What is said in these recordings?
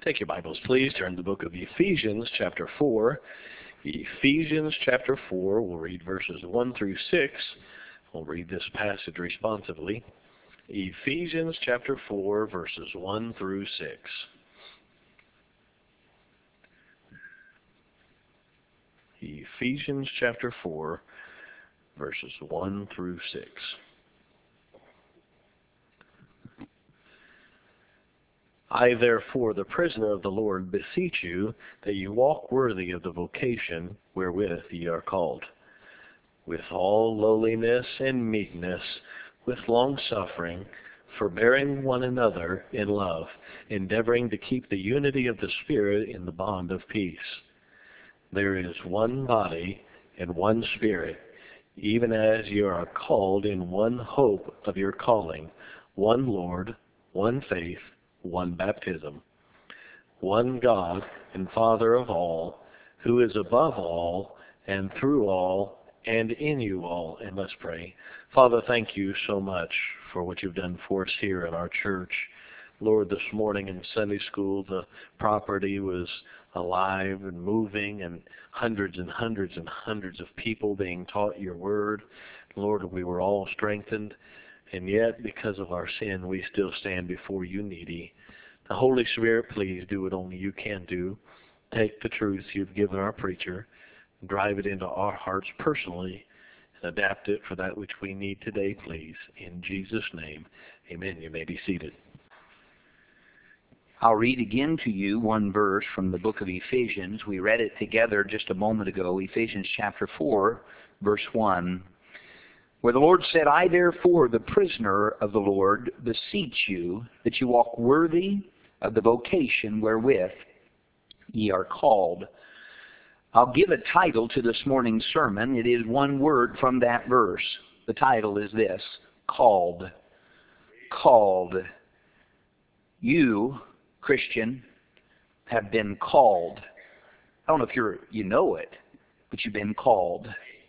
Take your Bibles, please. Turn to the book of Ephesians, chapter 4. Ephesians, chapter 4. We'll read verses 1 through 6. We'll read this passage responsively. Ephesians, chapter 4, verses 1 through 6. Ephesians, chapter 4, verses 1 through 6. I, therefore, the prisoner of the Lord, beseech you that you walk worthy of the vocation wherewith ye are called, with all lowliness and meekness, with longsuffering, forbearing one another in love, endeavoring to keep the unity of the Spirit in the bond of peace. There is one body and one Spirit, even as ye are called in one hope of your calling, one Lord, one faith, one baptism, one God and Father of all, who is above all and through all and in you all. And let's pray. Father, thank you so much for what you've done for us here in our church. Lord, this morning in Sunday school, the property was alive and moving, and hundreds and hundreds and hundreds of people being taught your word. Lord, we were all strengthened. And yet, because of our sin, we still stand before you needy. The Holy Spirit, please do what only you can do. Take the truth you've given our preacher, drive it into our hearts personally, and adapt it for that which we need today, please. In Jesus' name, amen. You may be seated. I'll read again to you one verse from the book of Ephesians. We read it together just a moment ago, Ephesians chapter 4, verse 1. Where the Lord said, I therefore, the prisoner of the Lord, beseech you that you walk worthy of the vocation wherewith ye are called. I'll give a title to this morning's sermon. It is one word from that verse. The title is this: called. Called. You, Christian, have been called. I don't know if you know it, but you've been called.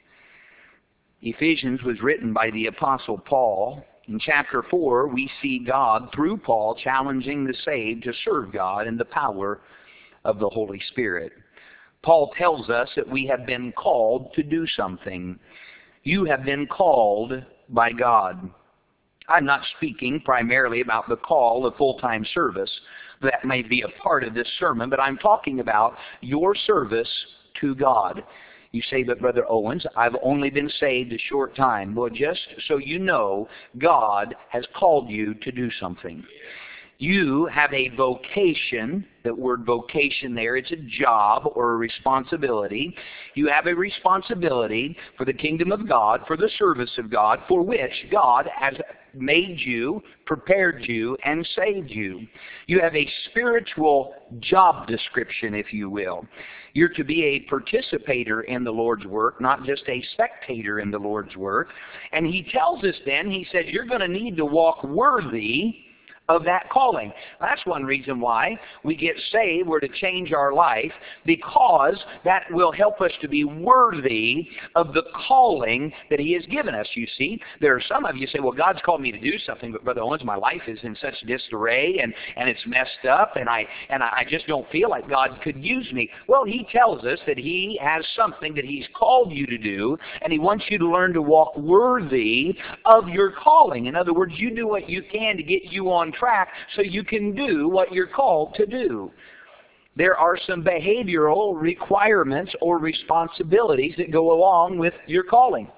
Ephesians was written by the Apostle Paul. In chapter 4, we see God, through Paul, challenging the saved to serve God in the power of the Holy Spirit. Paul tells us that we have been called to do something. You have been called by God. I'm not speaking primarily about the call of full-time service. That may be a part of this sermon, but I'm talking about your service to God. You say, but Brother Owens, I've only been saved a short time. Well, just so you know, God has called you to do something. You have a vocation. That word vocation there, it's a job or a responsibility. You have a responsibility for the kingdom of God, for the service of God, for which God has made you, prepared you, and saved you. You have a spiritual job description, if you will. You're to be a participator in the Lord's work, not just a spectator in the Lord's work. And he tells us then, he says, you're going to need to walk worthy of that calling. That's one reason why we get saved. We're to change our life, because that will help us to be worthy of the calling that he has given us. You see, there are some of you say, well, God's called me to do something, but Brother Owens, my life is in such disarray and it's messed up, and I just don't feel like God could use me. Well, he tells us that he has something that he's called you to do, and he wants you to learn to walk worthy of your calling. In other words, you do what you can to get you on track so you can do what you're called to do. There are some behavioral requirements or responsibilities that go along with your calling.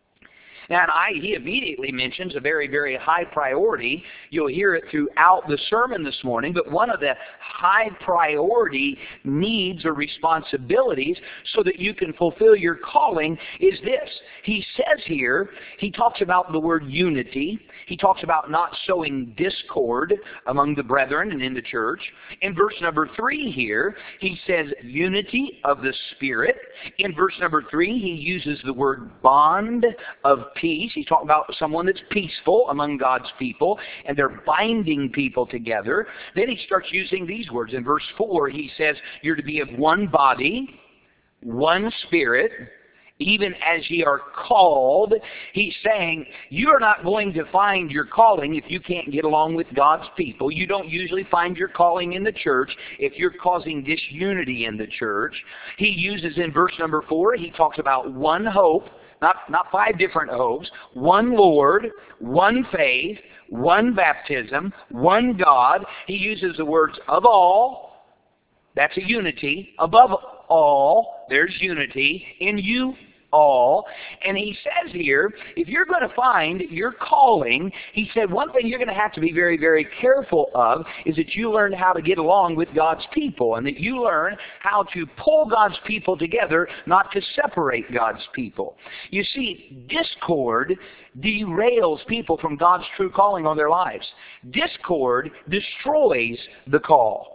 And he immediately mentions a very, very high priority. You'll hear it throughout the sermon this morning, but one of the high priority needs or responsibilities so that you can fulfill your calling is this. He says here, he talks about the word unity. He talks about not sowing discord among the brethren and in the church. In verse number 3 here, he says unity of the Spirit. In verse number 3, he uses the word bond of peace. He's talking about someone that's peaceful among God's people, and they're binding people together. Then he starts using these words. In verse 4, he says, you're to be of one body, one spirit, even as ye are called. He's saying you're not going to find your calling if you can't get along with God's people. You don't usually find your calling in the church if you're causing disunity in the church. He uses in verse number 4, he talks about one hope, not 5 different hopes, one Lord, one faith, one baptism, one God. He uses the words of all. That's a unity. Above all, there's unity. In you all. And he says here, if you're going to find your calling, he said one thing you're going to have to be very, very careful of is that you learn how to get along with God's people, and that you learn how to pull God's people together, not to separate God's people. You see, discord derails people from God's true calling on their lives. Discord destroys the call.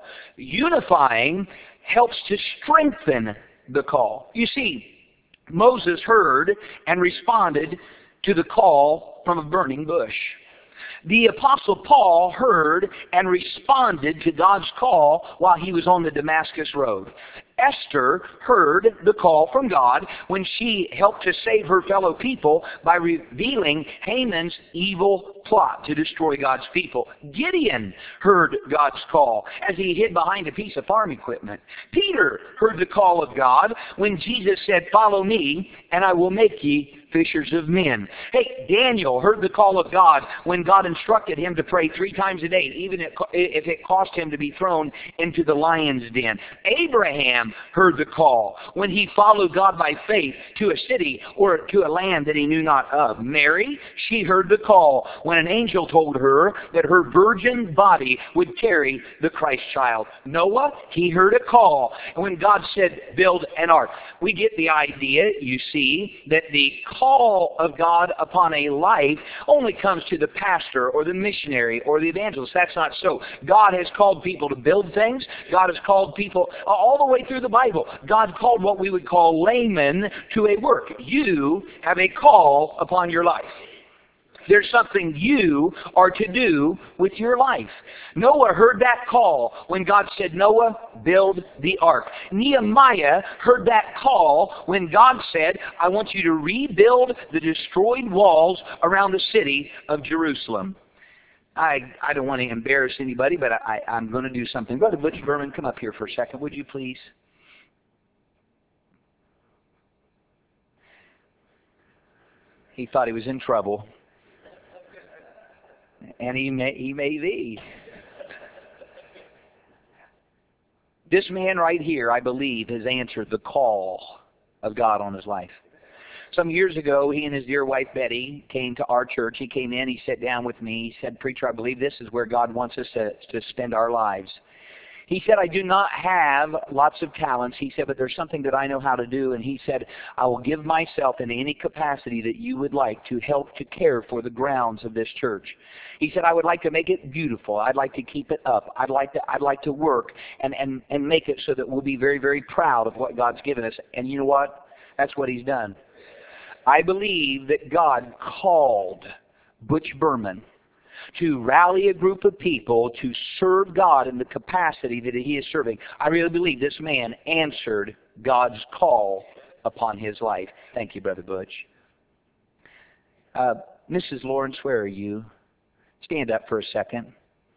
Unifying helps to strengthen the call. You see, Moses heard and responded to the call from a burning bush. The Apostle Paul heard and responded to God's call while he was on the Damascus road. Esther heard the call from God when she helped to save her fellow people by revealing Haman's evil plot to destroy God's people. Gideon heard God's call as he hid behind a piece of farm equipment. Peter heard the call of God when Jesus said, "Follow me, and I will make ye fishers of men." Hey, Daniel heard the call of God when God instructed him to pray 3 times a day, even if it cost him to be thrown into the lion's den. Abraham heard the call when he followed God by faith to a city or to a land that he knew not of. Mary, she heard the call when an angel told her that her virgin body would carry the Christ child. Noah, he heard a call when God said, "Build an ark." We get the idea, you see, that the call of God upon a life only comes to the pastor or the missionary or the evangelist. That's not so. God has called people to build things. God has called people all the way through the Bible. God called what we would call laymen to a work. You have a call upon your life. There's something you are to do with your life. Noah heard that call when God said, "Noah, build the ark." Nehemiah heard that call when God said, "I want you to rebuild the destroyed walls around the city of Jerusalem." I don't want to embarrass anybody, but I'm going to do something. Brother Butch Berman, come up here for a second, would you please? He thought he was in trouble. And he may be. This man right here, I believe, has answered the call of God on his life. Some years ago, he and his dear wife Betty came to our church. He came in, he sat down with me. He said, "Preacher, I believe this is where God wants us to spend our lives." He said, "I do not have lots of talents." He said, "But there's something that I know how to do." And he said, "I will give myself in any capacity that you would like to help to care for the grounds of this church." He said, "I would like to make it beautiful. I'd like to keep it up. I'd like to work and make it so that we'll be very, very proud of what God's given us." And you know what? That's what he's done. I believe that God called Butch Berman to rally a group of people to serve God in the capacity that he is serving. I really believe this man answered God's call upon his life. Thank you, Brother Butch. Mrs. Lawrence, where are you? Stand up for a second.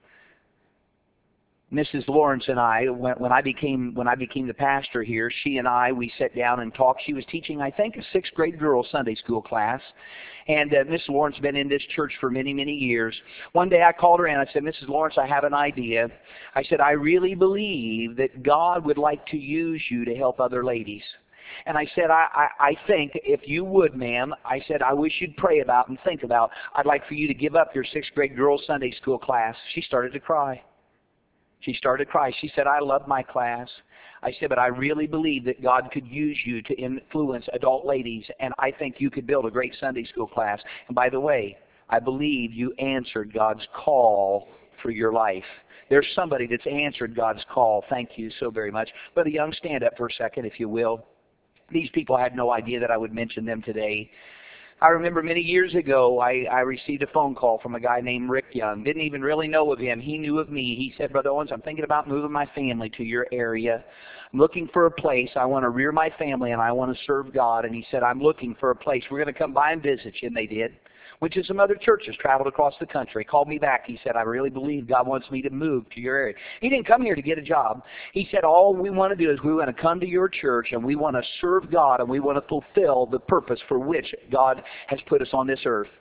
Mrs. Lawrence and I, when I became the pastor here, she and I, we sat down and talked. She was teaching, I think, a 6th grade girl Sunday school class. And Miss Lawrence has been in this church for many, many years. One day I called her in. I said, "Mrs. Lawrence, I have an idea." I said, "I really believe that God would like to use you to help other ladies." And I said, I think if you would, ma'am, I said, I wish you'd pray about and think about, I'd like for you to give up your 6th grade girls Sunday school class. She started to cry. She said, "I love my class." I said, "But I really believe that God could use you to influence adult ladies, and I think you could build a great Sunday school class. And by the way, I believe you answered God's call for your life." There's somebody that's answered God's call. Thank you so very much. Brother Young, stand up for a second, if you will. These people had no idea that I would mention them today. I remember many years ago, I received a phone call from a guy named Rick Young. Didn't even really know of him. He knew of me. He said, Brother Owens, I'm thinking about moving my family to your area. I'm looking for a place. I want to rear my family and I want to serve God. And he said, I'm looking for a place. We're going to come by and visit you. And they did. Went to some other churches, traveled across the country, called me back. He said, I really believe God wants me to move to your area. He didn't come here to get a job. He said, all we want to do is we want to come to your church and we want to serve God and we want to fulfill the purpose for which God has put us on this earth.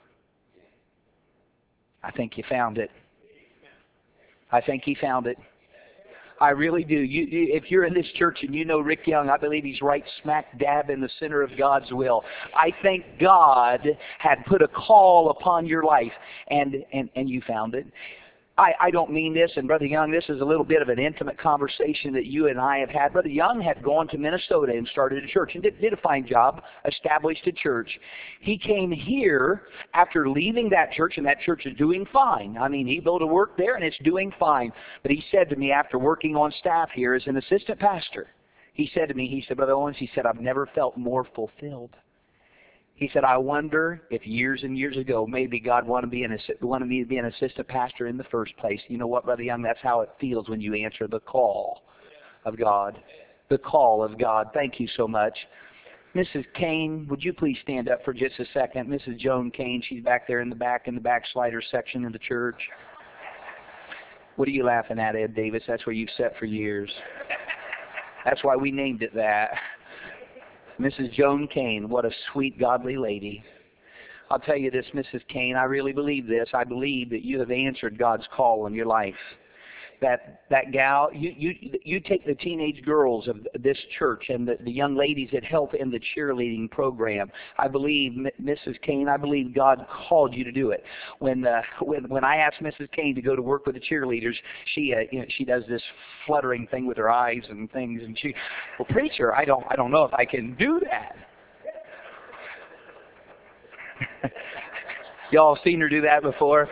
I think you found it. I think he found it. I really do. If you're in this church and you know Rick Young, I believe he's right smack dab in the center of God's will. I think God had put a call upon your life, and you found it. I don't mean this, and Brother Young, this is a little bit of an intimate conversation that you and I have had. Brother Young had gone to Minnesota and started a church and did a fine job, established a church. He came here after leaving that church, and that church is doing fine. I mean, he built a work there, and it's doing fine. But he said to me after working on staff here as an assistant pastor, he said to me, he said, Brother Owens, he said, I've never felt more fulfilled. He said, I wonder if years and years ago, maybe God wanted me to be an assistant pastor in the first place. You know what, Brother Young? That's how it feels when you answer the call of God. The call of God. Thank you so much. Mrs. Kane, would you please stand up for just a second? Mrs. Joan Kane, she's back there in the backslider section of the church. What are you laughing at, Ed Davis? That's where you've sat for years. That's why we named it that. Mrs. Joan Kane, what a sweet, godly lady. I'll tell you this, Mrs. Kane, I really believe this. I believe that you have answered God's call in your life. That gal, you take the teenage girls of this church and the young ladies that help in the cheerleading program. I believe, Mrs. Kane, I believe God called you to do it. When I asked Mrs. Kane to go to work with the cheerleaders, she does this fluttering thing with her eyes and things, and well, preacher, I don't know if I can do that. Y'all seen her do that before?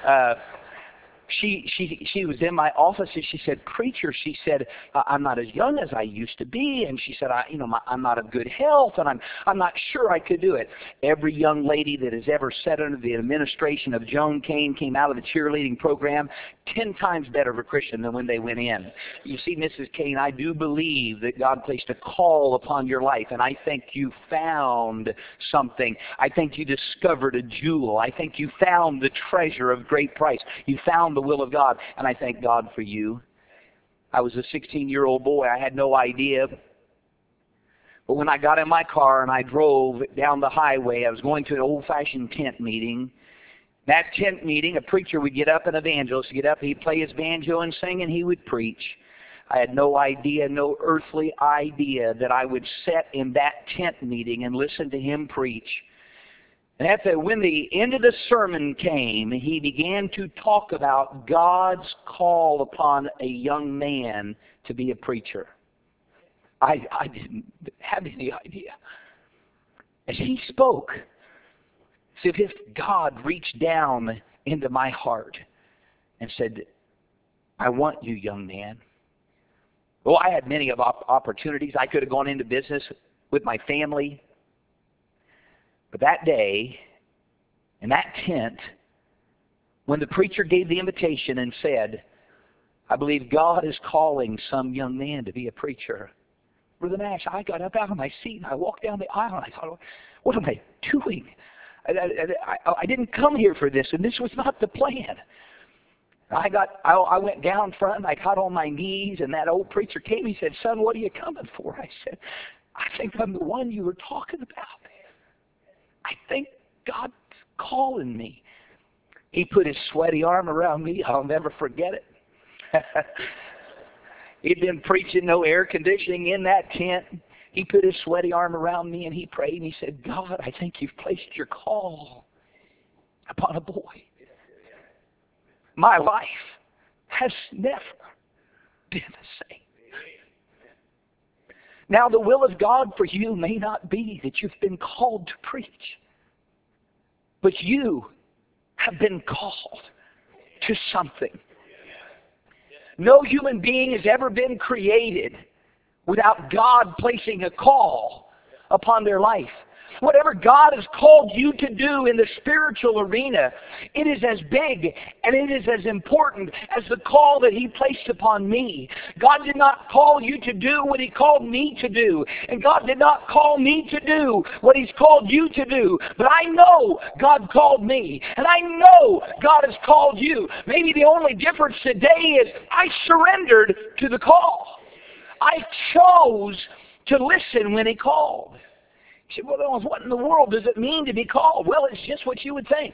She was in my office and she said, preacher, she said, I'm not as young as I used to be, and she said, I'm not of good health, and I'm not sure I could do it. Every young lady that has ever sat under the administration of Joan Kane came out of the cheerleading program 10 times better of a Christian than when they went in. You see, Mrs. Kane, I do believe that God placed a call upon your life, and I think you found something. I think you discovered a jewel. I think you found the treasure of great price. You found the will of God, and I thank God for you. I was a 16-year-old boy. I had no idea. But when I got in my car and I drove down the highway, I was going to an old-fashioned tent meeting. That tent meeting, a preacher would get up, an evangelist would get up, he'd play his banjo and sing, and he would preach. I had no idea, no earthly idea that I would sit in that tent meeting and listen to him preach. And when the end of the sermon came, he began to talk about God's call upon a young man to be a preacher. I didn't have any idea. As he spoke, as if God reached down into my heart and said, I want you, young man. Well, I had many opportunities. I could have gone into business with my family. But that day, in that tent, when the preacher gave the invitation and said, I believe God is calling some young man to be a preacher. Brother Nash, I got up out of my seat and I walked down the aisle and I thought, what am I doing? I didn't come here for this, and this was not the plan. I went down front and I got on my knees, and that old preacher came. He said, son, what are you coming for? I said, I think I'm the one you were talking about. I think God's calling me. He put his sweaty arm around me. I'll never forget it. He'd been preaching, no air conditioning in that tent. He put his sweaty arm around me and he prayed and he said, God, I think you've placed your call upon a boy. My life has never been the same. Now, the will of God for you may not be that you've been called to preach, but you have been called to something. No human being has ever been created without God placing a call upon their life. Whatever God has called you to do in the spiritual arena, it is as big and it is as important as the call that He placed upon me. God did not call you to do what He called me to do. And God did not call me to do what He's called you to do. But I know God called me. And I know God has called you. Maybe the only difference today is I surrendered to the call. I chose to listen when He called. You say, well, what in the world does it mean to be called? Well, it's just what you would think.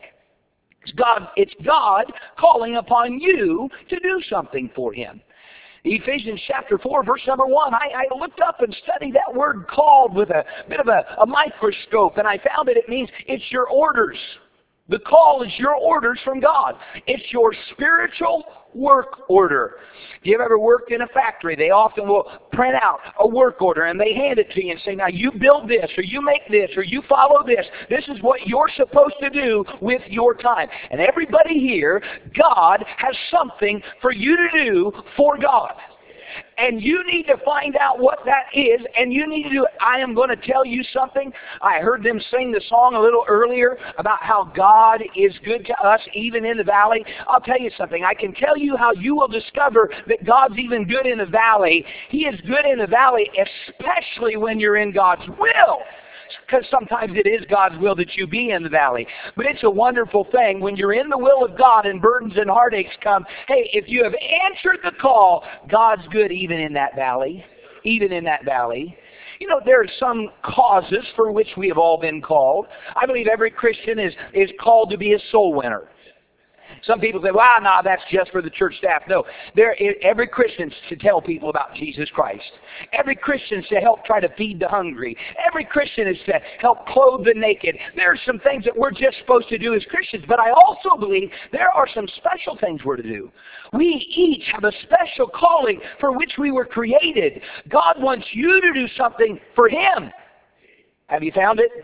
It's God calling upon you to do something for Him. Ephesians chapter 4, verse number 1, I looked up and studied that word called with a bit of a microscope, and I found that it means it's your orders. The call is your orders from God. It's your spiritual work order. If you've ever worked in a factory, they often will print out a work order and they hand it to you and say, now you build this, or you make this, or you follow this. This is what you're supposed to do with your time. And everybody here, God has something for you to do for God. And you need to find out what that is, and you need to do it. I am going to tell you something. I heard them sing the song a little earlier about how God is good to us, even in the valley. I'll tell you something. I can tell you how you will discover that God's even good in the valley. He is good in the valley, especially when you're in God's will. Because sometimes it is God's will that you be in the valley. But it's a wonderful thing when you're in the will of God and burdens and heartaches come. Hey, if you have answered the call, God's good even in that valley. Even in that valley. You know, there are some causes for which we have all been called. I believe every Christian is called to be a soul winner. Some people say, well, no, that's just for the church staff. No, every Christian should tell people about Jesus Christ. Every Christian should help try to feed the hungry. Every Christian is to help clothe the naked. There are some things that we're just supposed to do as Christians, but I also believe there are some special things we're to do. We each have a special calling for which we were created. God wants you to do something for Him. Have you found it?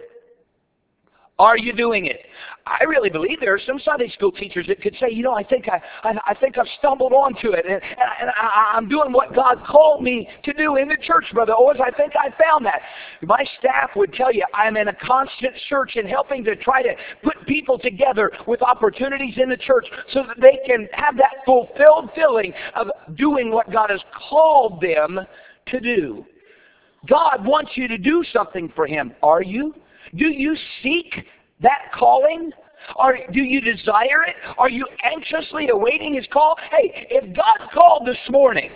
Are you doing it? I really believe there are some Sunday school teachers that could say, you know, I think I've stumbled onto it, and I'm doing what God called me to do in the church, Brother Owens. I think I found that. My staff would tell you I'm in a constant search in helping to try to put people together with opportunities in the church so that they can have that fulfilled feeling of doing what God has called them to do. God wants you to do something for Him. Are you? Do you seek that calling? Or do you desire it? Are you anxiously awaiting His call? Hey, if God called this morning,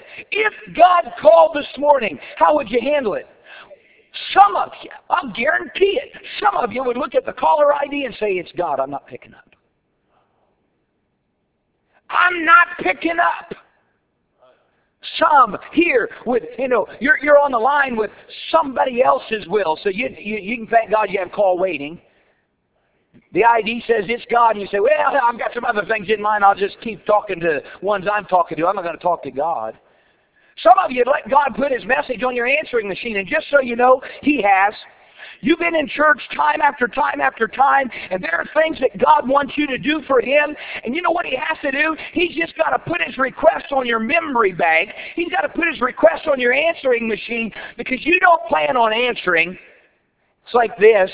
how would you handle it? Some of you, I'll guarantee it, some of you would look at the caller ID and say, it's God, I'm not picking up. I'm not picking up. Some here with, you're on the line with somebody else's will, so you can thank God you have call waiting. The ID says it's God, and you say, well, I've got some other things in mind. I'll just keep talking to ones I'm talking to. I'm not going to talk to God. Some of you let God put His message on your answering machine, and just so you know, He has. You've been in church time after time after time, and there are things that God wants you to do for Him. And you know what He has to do? He's just got to put His request on your memory bank. He's got to put His request on your answering machine, because you don't plan on answering. It's like this.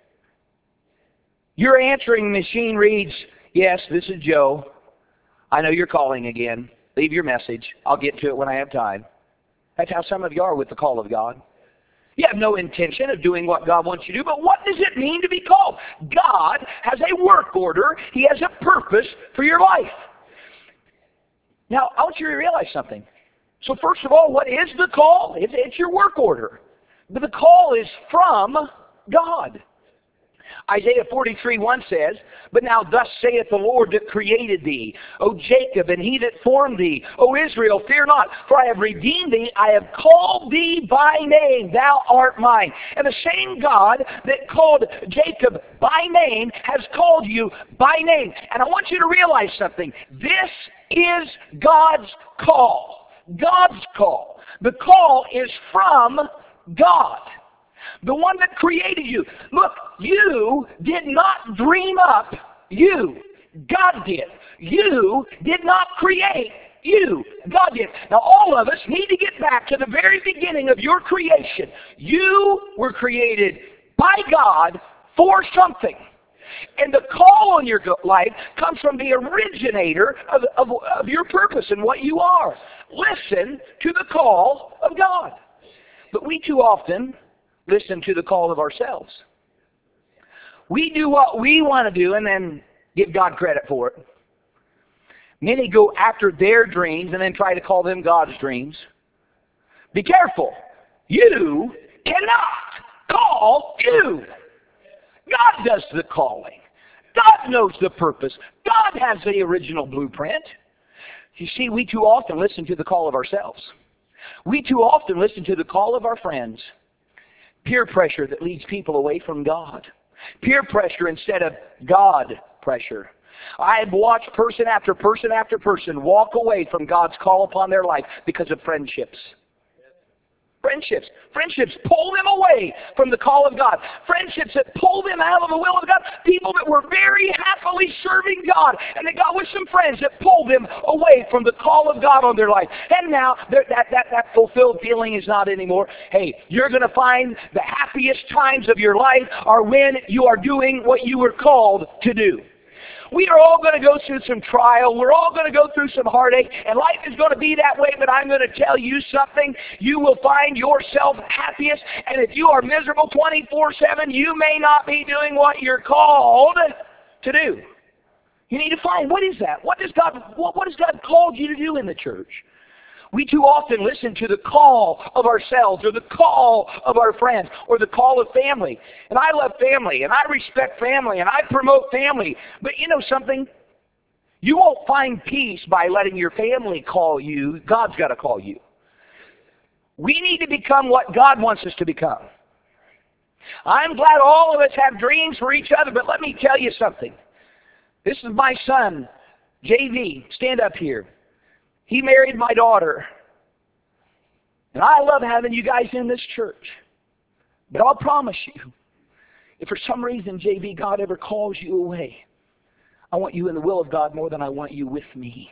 Your answering machine reads, yes, this is Joe. I know you're calling again. Leave your message. I'll get to it when I have time. That's how some of you are with the call of God. You have no intention of doing what God wants you to do, but what does it mean to be called? God has a work order. He has a purpose for your life. Now, I want you to realize something. So first of all, what is the call? It's your work order. But the call is from God. Isaiah 43:1 says, but now thus saith the Lord that created thee, O Jacob, and He that formed thee, O Israel, fear not, for I have redeemed thee, I have called thee by name, thou art mine. And the same God that called Jacob by name has called you by name. And I want you to realize something. This is God's call. God's call. The call is from God. The one that created you. Look, you did not dream up you. God did. You did not create you. God did. Now all of us need to get back to the very beginning of your creation. You were created by God for something. And the call on your life comes from the originator of your purpose and what you are. Listen to the call of God. But we too often listen to the call of ourselves. We do what we want to do and then give God credit for it. Many go after their dreams and then try to call them God's dreams. Be careful. You cannot call you. God does the calling. God knows the purpose. God has the original blueprint. You see, we too often listen to the call of ourselves. We too often listen to the call of our friends. Peer pressure that leads people away from God. Peer pressure instead of God pressure. I've watched person after person after person walk away from God's call upon their life because of friendships. Friendships pull them away from the call of God. Friendships that pull them out of the will of God. People that were very happily serving God, and they got with some friends that pulled them away from the call of God on their life. And now that fulfilled feeling is not anymore. Hey, you're going to find the happiest times of your life are when you are doing what you were called to do. We are all going to go through some trial. We're all going to go through some heartache. And life is going to be that way, but I'm going to tell you something. You will find yourself happiest. And if you are miserable 24/7, you may not be doing what you're called to do. You need to find, what is that? What has God called you to do in the church? We too often listen to the call of ourselves or the call of our friends or the call of family. And I love family and I respect family and I promote family. But you know something? You won't find peace by letting your family call you. God's got to call you. We need to become what God wants us to become. I'm glad all of us have dreams for each other, but let me tell you something. This is my son, JV. Stand up here. He married my daughter. And I love having you guys in this church. But I'll promise you, if for some reason, JV, God ever calls you away, I want you in the will of God more than I want you with me.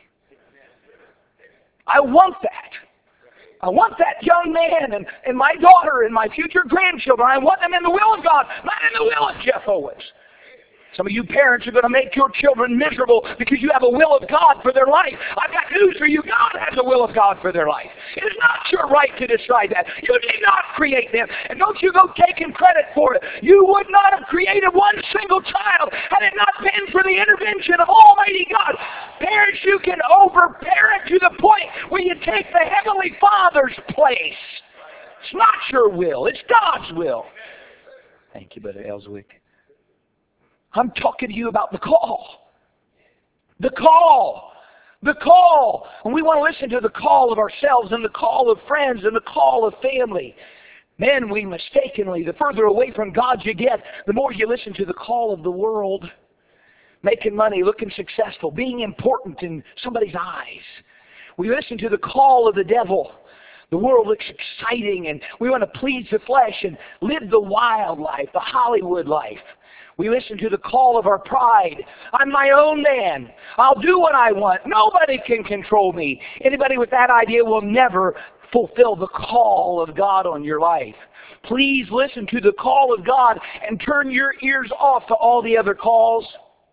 I want that. I want that young man and my daughter and my future grandchildren. I want them in the will of God, not in the will of Jeff Owens. Some of you parents are going to make your children miserable because you have a will of God for their life. I've got news for you. God has a will of God for their life. It is not your right to decide that. You did not create them. And don't you go taking credit for it. You would not have created one single child had it not been for the intervention of Almighty God. Parents, you can overparent to the point where you take the Heavenly Father's place. It's not your will. It's God's will. Thank you, Brother Ellswick. I'm talking to you about the call. The call. The call. And we want to listen to the call of ourselves and the call of friends and the call of family. Man, we mistakenly, the further away from God you get, the more you listen to the call of the world. Making money, looking successful, being important in somebody's eyes. We listen to the call of the devil. The world looks exciting and we want to please the flesh and live the wild life, the Hollywood life. We listen to the call of our pride. I'm my own man. I'll do what I want. Nobody can control me. Anybody with that idea will never fulfill the call of God on your life. Please listen to the call of God and turn your ears off to all the other calls.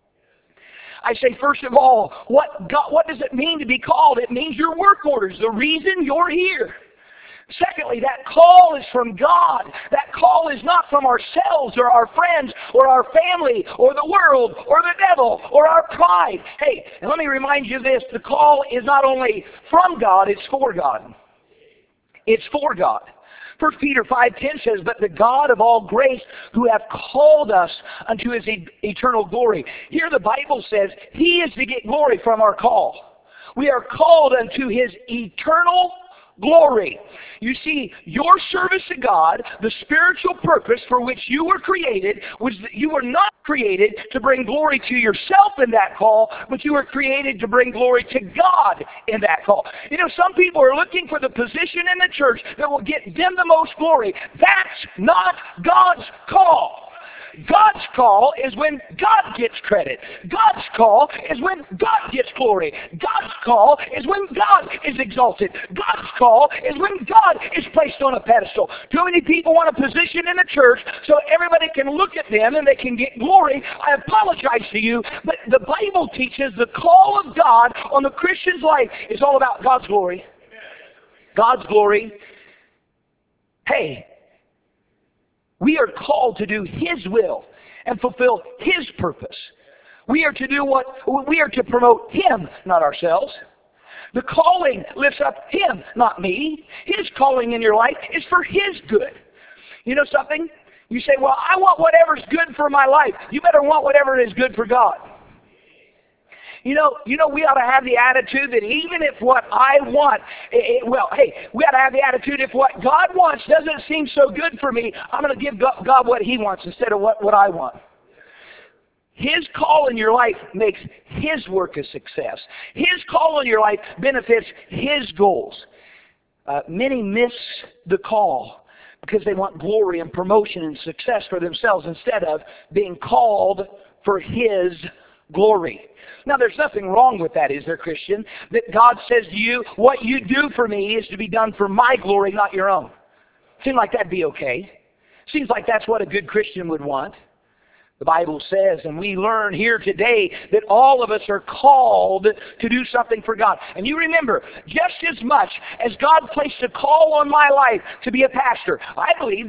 I say, first of all, what does it mean to be called? It means your work orders, the reason you're here. Secondly, that call is from God. That call is not from ourselves or our friends or our family or the world or the devil or our pride. Hey, and let me remind you this. The call is not only from God, it's for God. It's for God. 1 Peter 5:10 says, but the God of all grace who hath called us unto his eternal glory. Here the Bible says he is to get glory from our call. We are called unto his eternal glory. You see, your service to God, the spiritual purpose for which you were created, was that you were not created to bring glory to yourself in that call, but you were created to bring glory to God in that call. You know, some people are looking for the position in the church that will get them the most glory. That's not God's call. God's call is when God gets credit. God's call is when God gets glory. God's call is when God is exalted. God's call is when God is placed on a pedestal. Too many people want a position in the church so everybody can look at them and they can get glory. I apologize to you, but the Bible teaches the call of God on the Christian's life is all about God's glory. God's glory. Hey, we are called to do His will and fulfill His purpose. We are to promote Him, not ourselves. The calling lifts up Him, not me. His calling in your life is for His good. You know something? You say, well, I want whatever's good for my life. You better want whatever is good for God. You know, we ought to have the attitude that even if what I want, we ought to have the attitude if what God wants doesn't seem so good for me, I'm going to give God what He wants instead of what I want. His call in your life makes His work a success. His call in your life benefits His goals. Many miss the call because they want glory and promotion and success for themselves instead of being called for His glory. Now, there's nothing wrong with that, is there, Christian? That God says to you, what you do for me is to be done for my glory, not your own. Seems like that'd be okay. Seems like that's what a good Christian would want. The Bible says, and we learn here today, that all of us are called to do something for God. And you remember, just as much as God placed a call on my life to be a pastor, I believe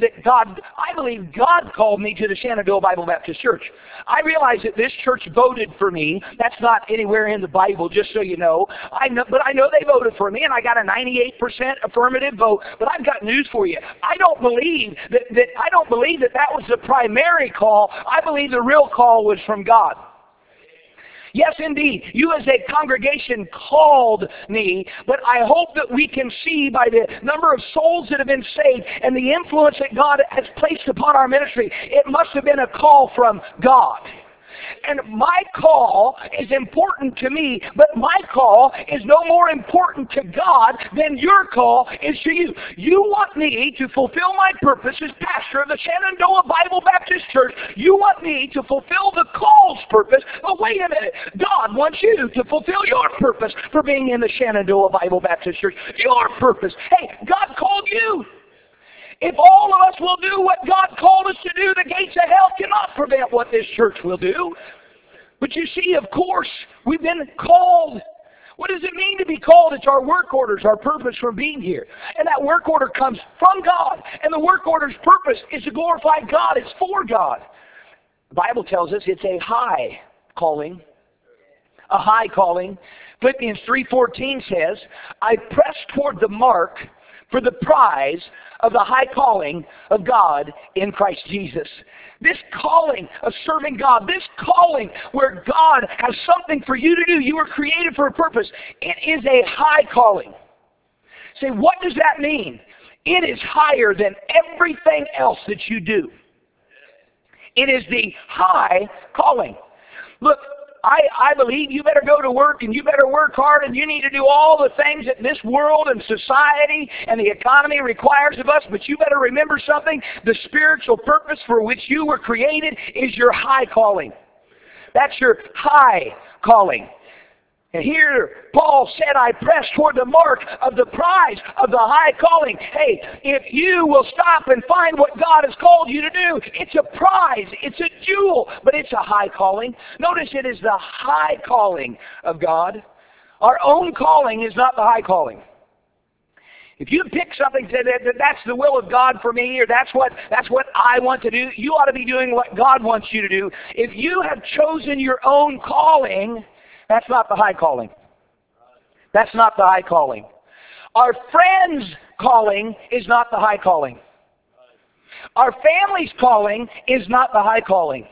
God called me to the Shenandoah Bible Baptist Church. I realize that this church voted for me. That's not anywhere in the Bible, just so you know. But I know they voted for me, and I got a 98% affirmative vote. But I've got news for you. I don't believe that was the primary call. I believe the real call was from God. Yes, indeed, you as a congregation called me, but I hope that we can see by the number of souls that have been saved and the influence that God has placed upon our ministry, it must have been a call from God. And my call is important to me, but my call is no more important to God than your call is to you. You want me to fulfill my purpose as pastor of the Shenandoah Bible Baptist Church. You want me to fulfill the call's purpose. But wait a minute. God wants you to fulfill your purpose for being in the Shenandoah Bible Baptist Church. Your purpose. Hey, God called you. If all of us will do what God called us to do, the gates of hell cannot prevent what this church will do. But you see, of course, we've been called. What does it mean to be called? It's our work orders, our purpose for being here. And that work order comes from God. And the work order's purpose is to glorify God. It's for God. The Bible tells us it's a high calling. A high calling. Philippians 3:14 says, I press toward the mark for the prize of the high calling of God in Christ Jesus. This calling of serving God, this calling where God has something for you to do, you were created for a purpose, it is a high calling. Say, what does that mean? It is higher than everything else that you do. It is the high calling. Look, I believe you better go to work and you better work hard and you need to do all the things that this world and society and the economy requires of us, but you better remember something. The spiritual purpose for which you were created is your high calling. That's your high calling. And here, Paul said, I press toward the mark of the prize of the high calling. Hey, if you will stop and find what God has called you to do, it's a prize, it's a jewel, but it's a high calling. Notice it is the high calling of God. Our own calling is not the high calling. If you pick something that that's the will of God for me, or that's what I want to do, you ought to be doing what God wants you to do. If you have chosen your own calling, that's not the high calling. That's not the high calling. Our friends' calling is not the high calling. Our family's calling is not the high calling.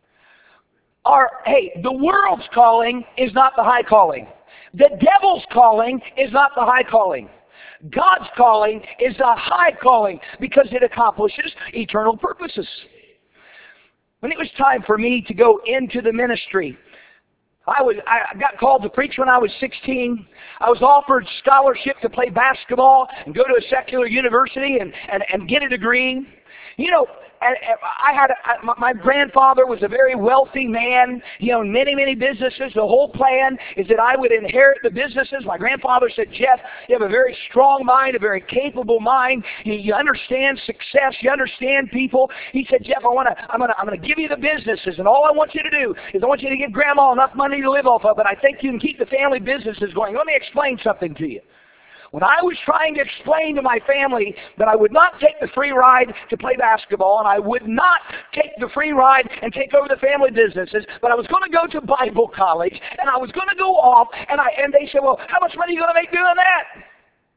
The world's calling is not the high calling. The devil's calling is not the high calling. God's calling is a high calling because it accomplishes eternal purposes. When it was time for me to go into the ministry, I got called to preach when I was 16. I was offered scholarship to play basketball and go to a secular university and get a degree. You know, my grandfather was a very wealthy man. He owned many, many businesses. The whole plan is that I would inherit the businesses. My grandfather said, Jeff, you have a very strong mind, a very capable mind. You understand success. You understand people. He said, Jeff, I'm gonna give you the businesses, and all I want you to do is I want you to give Grandma enough money to live off of, but I think you can keep the family businesses going. Let me explain something to you. When I was trying to explain to my family that I would not take the free ride to play basketball, and I would not take the free ride and take over the family businesses, but I was going to go to Bible college, and I was going to go off, and they said, well, how much money are you going to make doing that?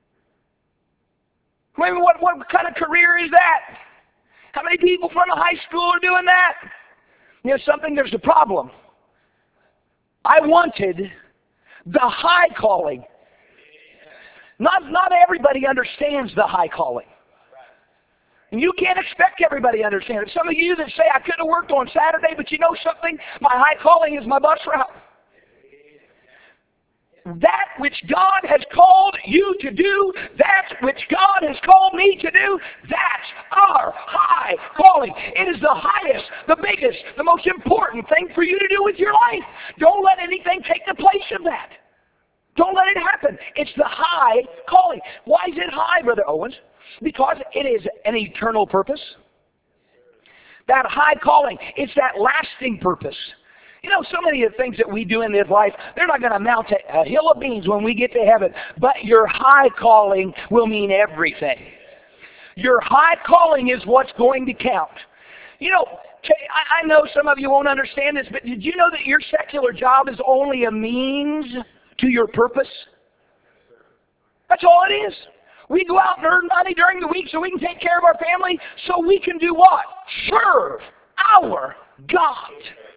I mean, what kind of career is that? How many people from the high school are doing that? You know something, there's a problem. I wanted the high calling. Not everybody understands the high calling. And you can't expect everybody to understand it. Some of you that say, I could have worked on Saturday, but you know something? My high calling is my bus route. That which God has called you to do, that which God has called me to do, that's our high calling. It is the highest, the biggest, the most important thing for you to do with your life. Don't let anything take the place of that. Don't let it happen. It's the high calling. Why is it high, Brother Owens? Because it is an eternal purpose. That high calling, it's that lasting purpose. You know, so many of the things that we do in this life, they're not going to amount to a hill of beans when we get to heaven. But your high calling will mean everything. Your high calling is what's going to count. You know, I know some of you won't understand this, but did you know that your secular job is only a means to your purpose? That's all it is. We go out and earn money during the week so we can take care of our family, so we can do what? Serve our God.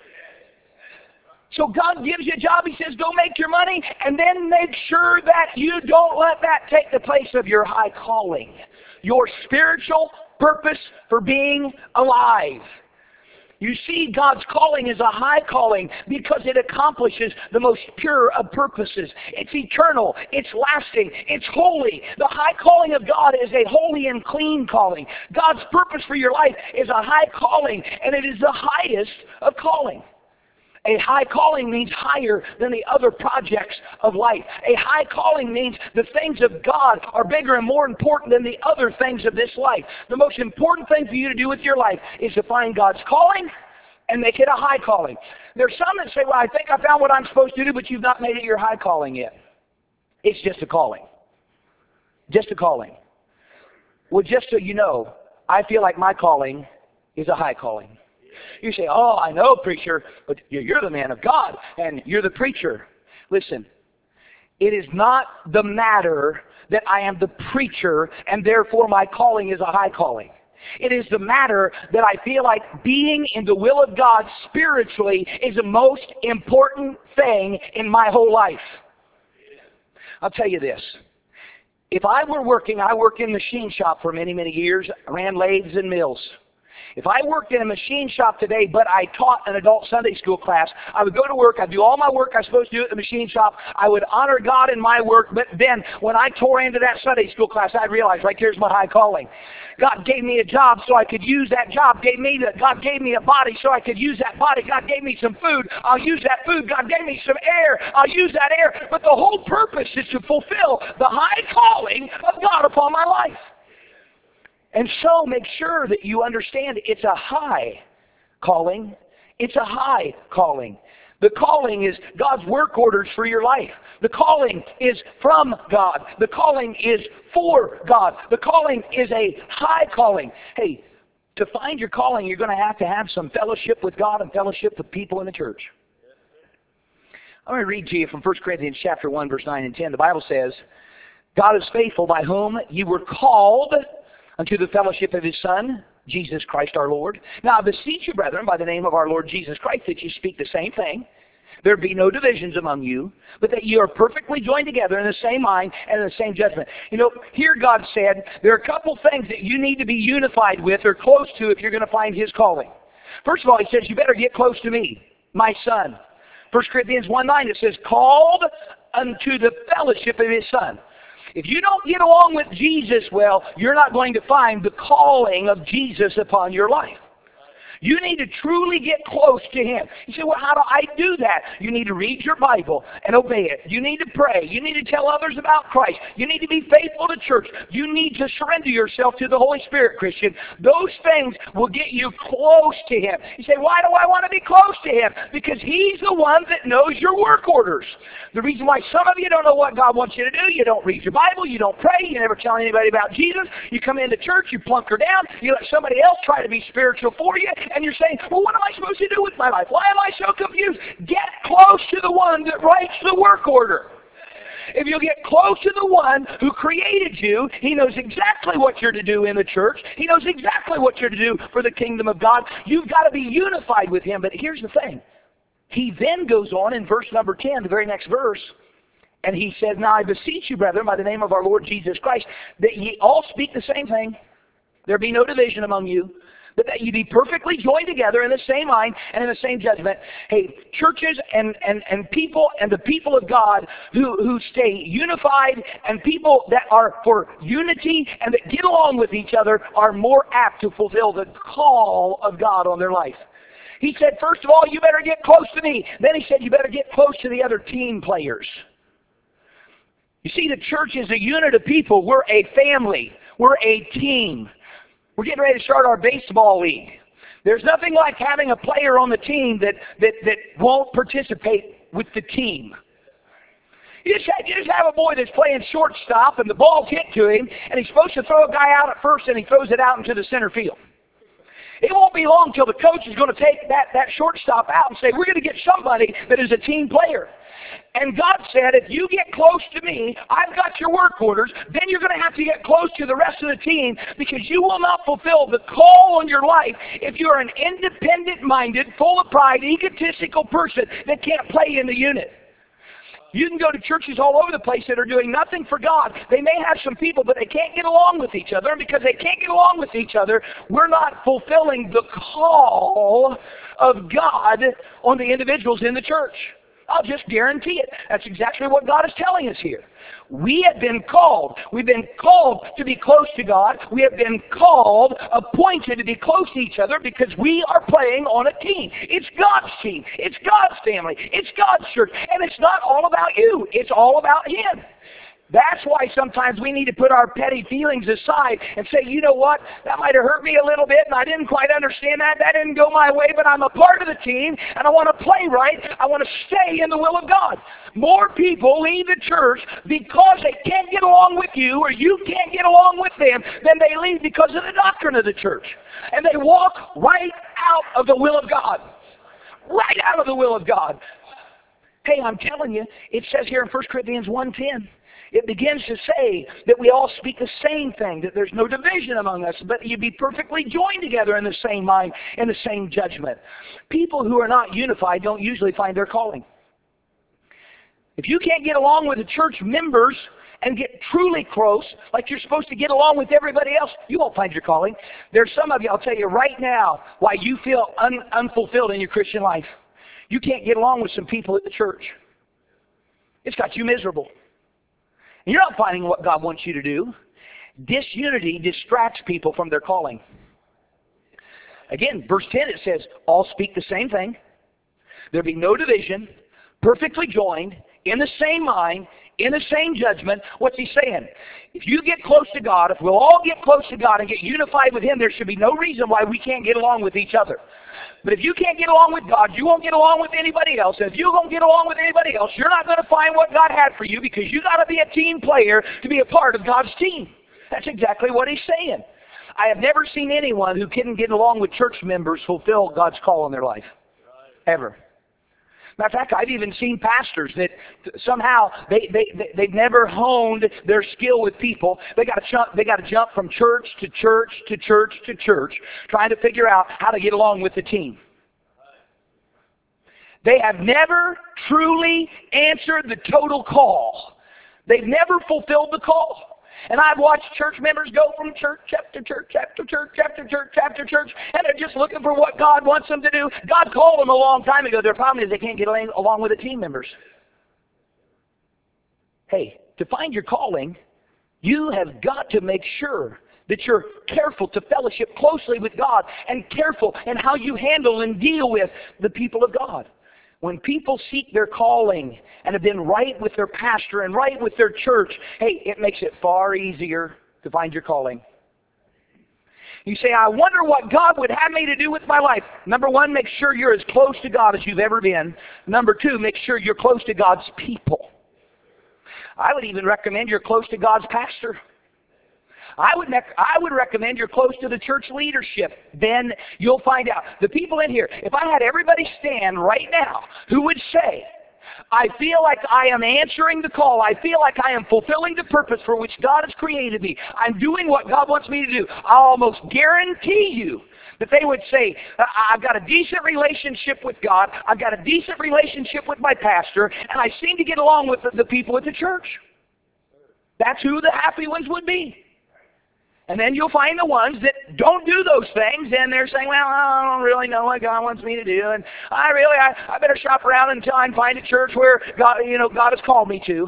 So God gives you a job. He says, go make your money, and then make sure that you don't let that take the place of your high calling, your spiritual purpose for being alive. You see, God's calling is a high calling because it accomplishes the most pure of purposes. It's eternal. It's lasting. It's holy. The high calling of God is a holy and clean calling. God's purpose for your life is a high calling, and it is the highest of calling. A high calling means higher than the other projects of life. A high calling means the things of God are bigger and more important than the other things of this life. The most important thing for you to do with your life is to find God's calling and make it a high calling. There's some that say, well, I think I found what I'm supposed to do, but you've not made it your high calling yet. It's just a calling. Just a calling. Well, just so you know, I feel like my calling is a high calling. You say, oh, I know, preacher, but you're the man of God, and you're the preacher. Listen, it is not the matter that I am the preacher, and therefore my calling is a high calling. It is the matter that I feel like being in the will of God spiritually is the most important thing in my whole life. I'll tell you this. If I were working, I worked in a machine shop for many, many years. I ran lathes and mills. If I worked in a machine shop today, but I taught an adult Sunday school class, I would go to work, I'd do all my work I was supposed to do at the machine shop, I would honor God in my work, but then when I tore into that Sunday school class, I'd realize, right here's my high calling. God gave me a job so I could use that job. God gave me a body so I could use that body. God gave me some food. I'll use that food. God gave me some air. I'll use that air. But the whole purpose is to fulfill the high calling of God upon my life. And so make sure that you understand it's a high calling. It's a high calling. The calling is God's work orders for your life. The calling is from God. The calling is for God. The calling is a high calling. Hey, to find your calling, you're going to have some fellowship with God and fellowship with people in the church. I'm going to read to you from 1 Corinthians chapter 1, verse 9 and 10. The Bible says, God is faithful, by whom you were called unto the fellowship of his Son, Jesus Christ our Lord. Now I beseech you, brethren, by the name of our Lord Jesus Christ, that you speak the same thing. There be no divisions among you, but that you are perfectly joined together in the same mind and in the same judgment. You know, here God said, there are a couple things that you need to be unified with or close to if you're going to find his calling. First of all, he says, you better get close to me, my Son. 1 Corinthians 1:9, it says, called unto the fellowship of his Son. If you don't get along with Jesus well, you're not going to find the calling of Jesus upon your life. You need to truly get close to Him. You say, well, how do I do that? You need to read your Bible and obey it. You need to pray. You need to tell others about Christ. You need to be faithful to church. You need to surrender yourself to the Holy Spirit, Christian. Those things will get you close to Him. You say, why do I want to be close to Him? Because He's the one that knows your work orders. The reason why some of you don't know what God wants you to do, you don't read your Bible, you don't pray, you never tell anybody about Jesus, you come into church, you plunk her down, you let somebody else try to be spiritual for you, and you're saying, well, what am I supposed to do with my life? Why am I so confused? Get close to the one that writes the work order. If you'll get close to the one who created you, He knows exactly what you're to do in the church. He knows exactly what you're to do for the kingdom of God. You've got to be unified with Him. But here's the thing. He then goes on in verse number 10, the very next verse, and He says, now I beseech you, brethren, by the name of our Lord Jesus Christ, that ye all speak the same thing. There be no division among you, but that you be perfectly joined together in the same mind and in the same judgment. Hey, churches and people and the people of God who stay unified and people that are for unity and that get along with each other are more apt to fulfill the call of God on their life. He said, first of all, you better get close to me. Then He said, you better get close to the other team players. You see, the church is a unit of people. We're a family. We're a team. We're getting ready to start our baseball league. There's nothing like having a player on the team that won't participate with the team. You just have a boy that's playing shortstop and the ball's hit to him and he's supposed to throw a guy out at first and he throws it out into the center field. It won't be long till the coach is going to take that shortstop out and say, we're going to get somebody that is a team player. And God said, if you get close to me, I've got your work orders, then you're going to have to get close to the rest of the team because you will not fulfill the call on your life if you're an independent-minded, full of pride, egotistical person that can't play in the unit. You can go to churches all over the place that are doing nothing for God. They may have some people, but they can't get along with each other. And because they can't get along with each other, we're not fulfilling the call of God on the individuals in the church. I'll just guarantee it. That's exactly what God is telling us here. We have been called. We've been called to be close to God. We have been called, appointed to be close to each other because we are playing on a team. It's God's team. It's God's family. It's God's church. And it's not all about you. It's all about Him. That's why sometimes we need to put our petty feelings aside and say, you know what, that might have hurt me a little bit and I didn't quite understand that. That didn't go my way, but I'm a part of the team and I want to play right. I want to stay in the will of God. More people leave the church because they can't get along with you or you can't get along with them than they leave because of the doctrine of the church. And they walk right out of the will of God. Right out of the will of God. Hey, I'm telling you, it says here in 1 Corinthians 1:10, it begins to say that we all speak the same thing, that there's no division among us, but you be perfectly joined together in the same mind and the same judgment. People who are not unified don't usually find their calling. If you can't get along with the church members and get truly close, like you're supposed to get along with everybody else, you won't find your calling. There's some of you, I'll tell you right now, why you feel unfulfilled in your Christian life. You can't get along with some people at the church. It's got you miserable. And you're not finding what God wants you to do. Disunity distracts people from their calling. Again, verse 10, it says, all speak the same thing. There be no division, perfectly joined, in the same mind, in the same judgment. What's he saying? If you get close to God, if we'll all get close to God and get unified with Him, there should be no reason why we can't get along with each other. But if you can't get along with God, you won't get along with anybody else. And if you won't get along with anybody else, you're not going to find what God had for you because you got to be a team player to be a part of God's team. That's exactly what he's saying. I have never seen anyone who couldn't get along with church members fulfill God's call in their life. Ever. Matter of fact, I've even seen pastors that somehow they've never honed their skill with people. They got to jump from church to church to church to church, trying to figure out how to get along with the team. They have never truly answered the total call. They've never fulfilled the call. And I've watched church members go from church after church after church after church after church, and they're just looking for what God wants them to do. God called them a long time ago. Their problem is they can't get along with the team members. Hey, to find your calling, You have got to make sure that you're careful to fellowship closely with God and careful in how you handle and deal with the people of God. When people seek their calling and have been right with their pastor and right with their church, hey, it makes it far easier to find your calling. You say, I wonder what God would have me to do with my life. Number one, make sure you're as close to God as you've ever been. Number two, make sure you're close to God's people. I would even recommend you're close to God's pastor. I would recommend you're close to the church leadership. Then you'll find out. The people in here, if I had everybody stand right now who would say, I feel like I am answering the call. I feel like I am fulfilling the purpose for which God has created me. I'm doing what God wants me to do. I'll almost guarantee you that they would say, I've got a decent relationship with God. I've got a decent relationship with my pastor, and I seem to get along with the people at the church. That's who the happy ones would be. And then you'll find the ones that don't do those things, and they're saying, well, I don't really know what God wants me to do, and I better shop around until I can find a church where God has called me to.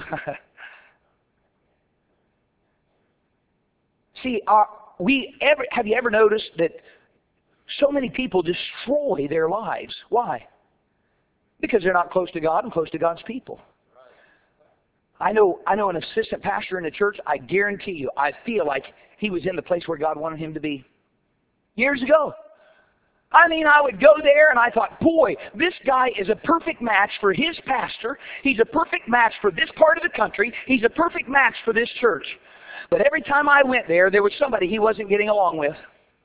See, have you ever noticed that so many people destroy their lives? Why? Because they're not close to God and close to God's people. I know an assistant pastor in the church, I guarantee you, I feel like he was in the place where God wanted him to be years ago. I mean, I would go there and I thought, boy, this guy is a perfect match for his pastor. He's a perfect match for this part of the country. He's a perfect match for this church. But every time I went there, there was somebody he wasn't getting along with.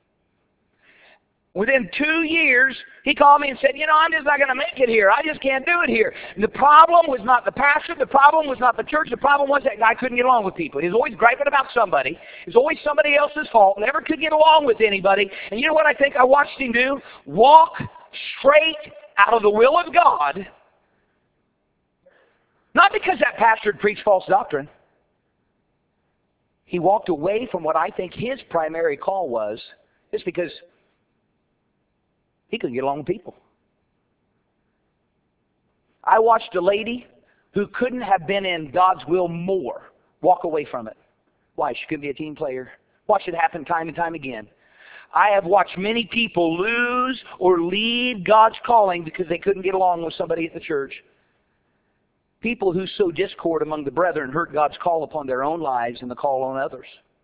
Within 2 years, he called me and said, I'm just not going to make it here. I just can't do it here. And the problem was not the pastor. The problem was not the church. The problem was that guy couldn't get along with people. He was always griping about somebody. It was always somebody else's fault. Never could get along with anybody. And you know what I think I watched him do? Walk straight out of the will of God. Not because that pastor had preached false doctrine. He walked away from what I think his primary call was. It's because he couldn't get along with people. I watched a lady who couldn't have been in God's will more walk away from it. Why? She couldn't be a team player. Watched it happen time and time again. I have watched many people lose or leave God's calling because they couldn't get along with somebody at the church. People who sow discord among the brethren hurt God's call upon their own lives and the call on others.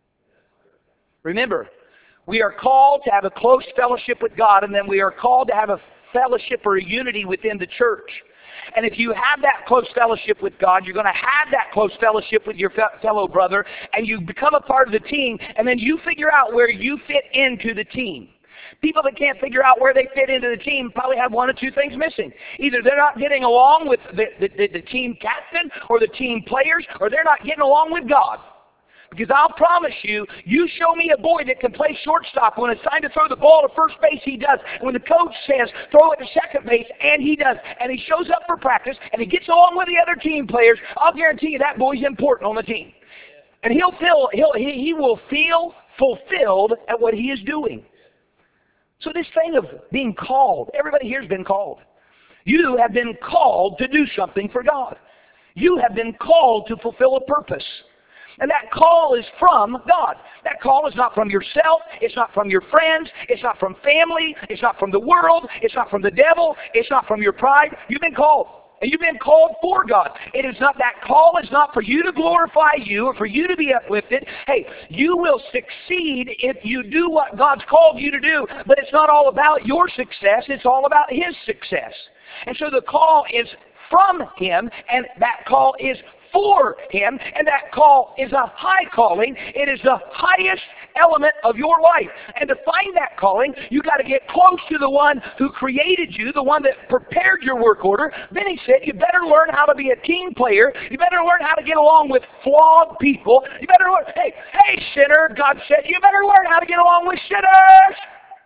Remember, we are called to have a close fellowship with God, and then we are called to have a fellowship or a unity within the church. And if you have that close fellowship with God, you're going to have that close fellowship with your fellow brother, and you become a part of the team, and then you figure out where you fit into the team. People that can't figure out where they fit into the team probably have one of two things missing. Either they're not getting along with the team captain or the team players, or they're not getting along with God. Because I'll promise you, you show me a boy that can play shortstop. When it's time to throw the ball to first base, he does. And when the coach says, throw it to second base, and he does. And he shows up for practice, and he gets along with the other team players. I'll guarantee you that boy's important on the team. And he will feel fulfilled at what he is doing. So this thing of being called, everybody here has been called. You have been called to do something for God. You have been called to fulfill a purpose. And that call is from God. That call is not from yourself. It's not from your friends. It's not from family. It's not from the world. It's not from the devil. It's not from your pride. You've been called. And you've been called for God. It is not, that call is not for you to glorify you or for you to be uplifted. Hey, you will succeed if you do what God's called you to do. But it's not all about your success. It's all about His success. And so the call is from Him, and that call is for Him, and that call is a high calling. It is the highest element of your life. And to find that calling, you got to get close to the one who created you, the one that prepared your work order. Then He said, you better learn how to be a team player. You better learn how to get along with flawed people. You better learn, hey, sinner, God said, you better learn how to get along with sinners.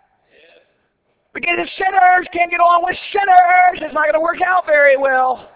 Because if sinners can't get along with sinners, it's not going to work out very well.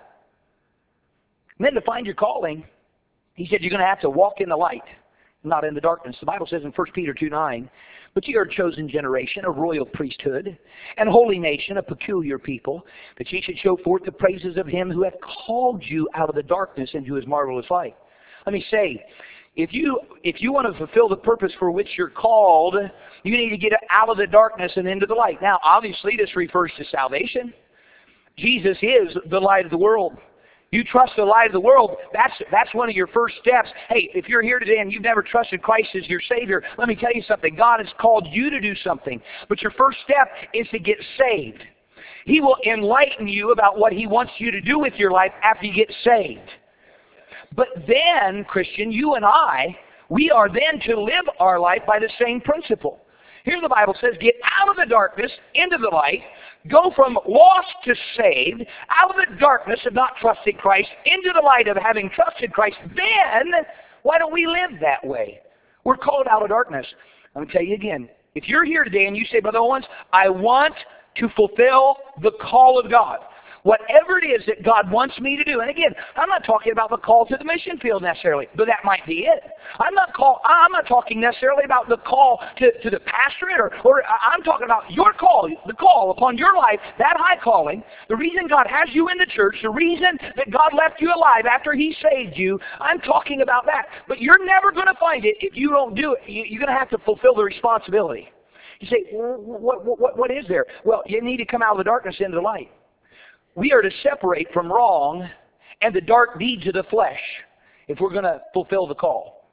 And then to find your calling, He said you're going to have to walk in the light, not in the darkness. The Bible says in 1 Peter 2:9, but ye are a chosen generation, a royal priesthood, and holy nation, a peculiar people, that ye should show forth the praises of Him who hath called you out of the darkness into His marvelous light. Let me say, If you want to fulfill the purpose for which you're called, you need to get out of the darkness and into the light. Now, obviously, this refers to salvation. Jesus is the light of the world. You trust the light of the world, that's one of your first steps. Hey, if you're here today and you've never trusted Christ as your Savior, let me tell you something. God has called you to do something. But your first step is to get saved. He will enlighten you about what He wants you to do with your life after you get saved. But then, Christian, you and I, we are then to live our life by the same principle. Here the Bible says, get out of the darkness into the light, go from lost to saved, out of the darkness of not trusting Christ, into the light of having trusted Christ. Then, why don't we live that way? We're called out of darkness. Let me tell you again, if you're here today and you say, Brother Owens, I want to fulfill the call of God. Whatever it is that God wants me to do. And again, I'm not talking about the call to the mission field necessarily, but that might be it. I'm not talking necessarily about the call to the pastorate, or I'm talking about your call, the call upon your life, that high calling. The reason God has you in the church, the reason that God left you alive after He saved you, I'm talking about that. But you're never going to find it if you don't do it. You're going to have to fulfill the responsibility. You say, what is there? Well, you need to come out of the darkness into the light. We are to separate from wrong and the dark deeds of the flesh if we're going to fulfill the call.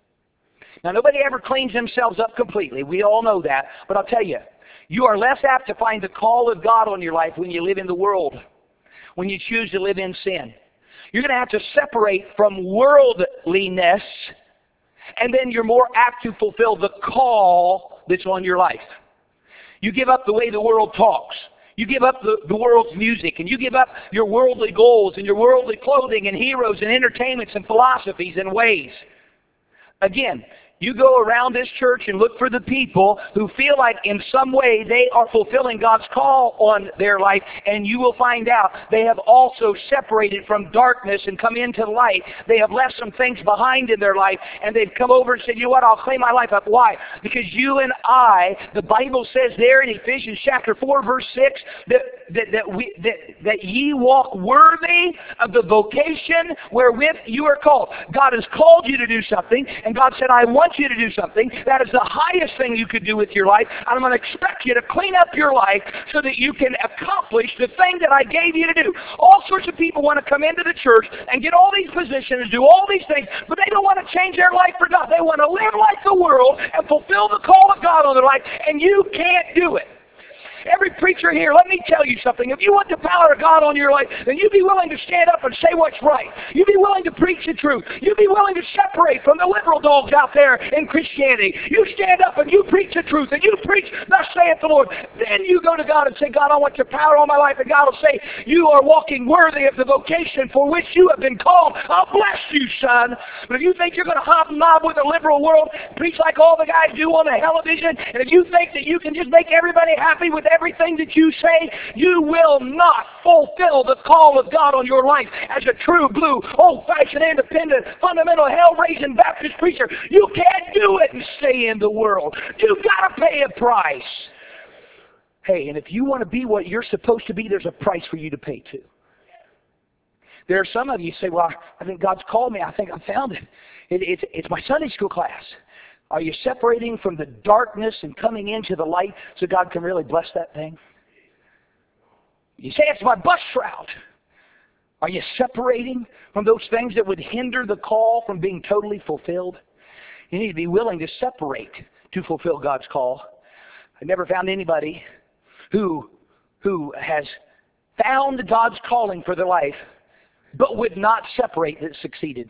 Now, nobody ever cleans themselves up completely. We all know that. But I'll tell you, you are less apt to find the call of God on your life when you live in the world, when you choose to live in sin. You're going to have to separate from worldliness, and then you're more apt to fulfill the call that's on your life. You give up the way the world talks. You give up the world's music, and you give up your worldly goals and your worldly clothing and heroes and entertainments and philosophies and ways. Again, you go around this church and look for the people who feel like in some way they are fulfilling God's call on their life, and you will find out they have also separated from darkness and come into light. They have left some things behind in their life, and they've come over and said, you know what, I'll clean my life up. Why? Because you and I, the Bible says there in Ephesians chapter 4, verse 6, that ye walk worthy of the vocation wherewith you are called. God has called you to do something, and God said, I want you to do something. That is the highest thing you could do with your life, and I'm going to expect you to clean up your life so that you can accomplish the thing that I gave you to do. All sorts of people want to come into the church and get all these positions, do all these things, but they don't want to change their life for God. They want to live like the world and fulfill the call of God on their life, and you can't do it. Every preacher here, let me tell you something. If you want the power of God on your life, then you be willing to stand up and say what's right. You be willing to preach the truth. You be willing to separate from the liberal dogs out there in Christianity. You stand up and you preach the truth, and you preach, thus saith the Lord. Then you go to God and say, God, I want your power on my life. And God will say, you are walking worthy of the vocation for which you have been called. I'll bless you, son. But if you think you're going to hobnob with the liberal world, preach like all the guys do on the television, and if you think that you can just make everybody happy with everything that you say, you will not fulfill the call of God on your life as a true blue, old-fashioned, independent, fundamental, hell-raising Baptist preacher. You can't do it and stay in the world. You've got to pay a price. Hey, and if you want to be what you're supposed to be, there's a price for you to pay too. There are some of you say, well, I think God's called me. I think I found it. It's my Sunday school class. Are you separating from the darkness and coming into the light so God can really bless that thing? You say, it's my bus route. Are you separating from those things that would hinder the call from being totally fulfilled? You need to be willing to separate to fulfill God's call. I've never found anybody who has found God's calling for their life but would not separate that succeeded.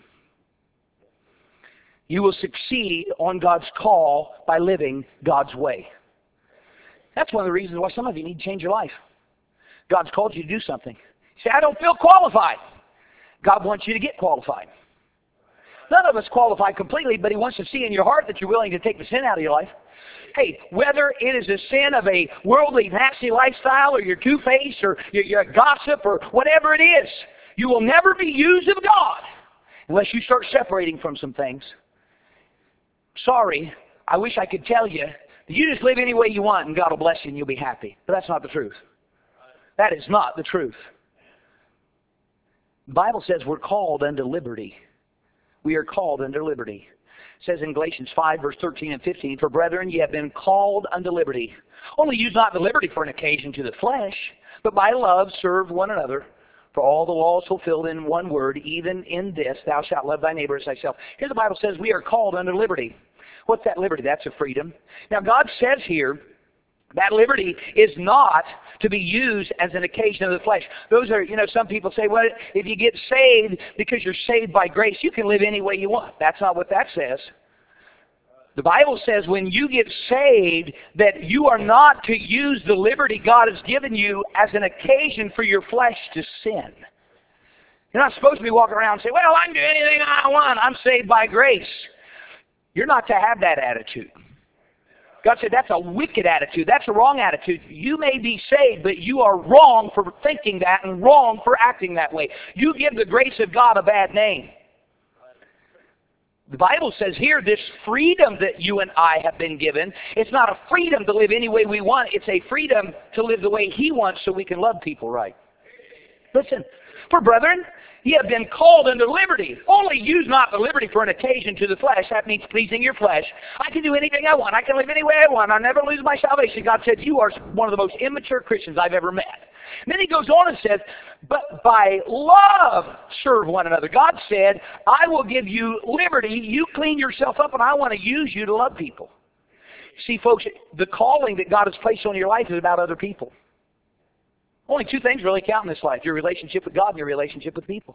You will succeed on God's call by living God's way. That's one of the reasons why some of you need to change your life. God's called you to do something. You say, I don't feel qualified. God wants you to get qualified. None of us qualify completely, but He wants to see in your heart that you're willing to take the sin out of your life. Hey, whether it is a sin of a worldly, nasty lifestyle, or you're two-faced, or you're a gossip, or whatever it is, you will never be used of God unless you start separating from some things. Sorry, I wish I could tell you that you just live any way you want and God will bless you and you'll be happy. But that's not the truth. That is not the truth. The Bible says we're called unto liberty. We are called unto liberty. It says in Galatians 5, verse 13 and 15, "For brethren, ye have been called unto liberty. Only use not the liberty for an occasion to the flesh, but by love serve one another. For all the law is fulfilled in one word, even in this, thou shalt love thy neighbor as thyself." Here the Bible says we are called unto liberty. What's that liberty? That's a freedom. Now God says here that liberty is not to be used as an occasion of the flesh. Those are, some people say, well, if you get saved because you're saved by grace, you can live any way you want. That's not what that says. The Bible says when you get saved that you are not to use the liberty God has given you as an occasion for your flesh to sin. You're not supposed to be walking around and say, well, I can do anything I want. I'm saved by grace. You're not to have that attitude. God said that's a wicked attitude. That's a wrong attitude. You may be saved, but you are wrong for thinking that and wrong for acting that way. You give the grace of God a bad name. The Bible says here, this freedom that you and I have been given, it's not a freedom to live any way we want. It's a freedom to live the way He wants so we can love people right. Listen, for brethren, ye have been called unto liberty. Only use not the liberty for an occasion to the flesh. That means pleasing your flesh. I can do anything I want. I can live any way I want. I'll never lose my salvation. God said, you are one of the most immature Christians I've ever met. And then He goes on and says, but by love serve one another. God said, I will give you liberty. You clean yourself up and I want to use you to love people. See, folks, the calling that God has placed on your life is about other people. Only two things really count in this life: your relationship with God and your relationship with people.